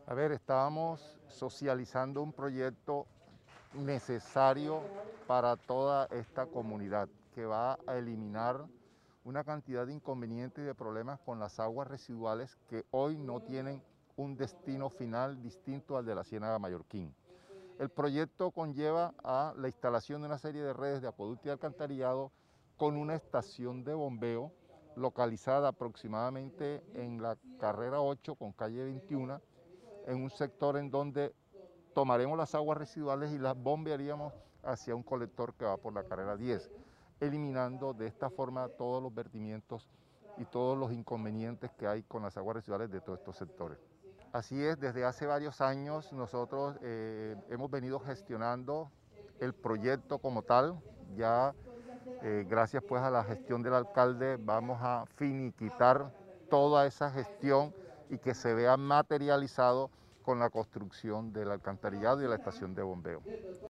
A ver, estábamos socializando un proyecto necesario para toda esta comunidad que va a eliminar una cantidad de inconvenientes y de problemas con las aguas residuales que hoy no tienen un destino final distinto al de la Ciénaga Mallorquín. El proyecto conlleva a la instalación de una serie de redes de acueducto y alcantarillado con una estación de bombeo localizada aproximadamente en la carrera 8 con calle 21, en un sector en donde tomaremos las aguas residuales y las bombearíamos hacia un colector que va por la carrera 10, eliminando de esta forma todos los vertimientos y todos los inconvenientes que hay con las aguas residuales de todos estos sectores. Así es, desde hace varios años nosotros hemos venido gestionando el proyecto como tal. Ya gracias pues a la gestión del alcalde vamos a finiquitar toda esa gestión y que se vea materializado con la construcción del alcantarillado y la estación de bombeo.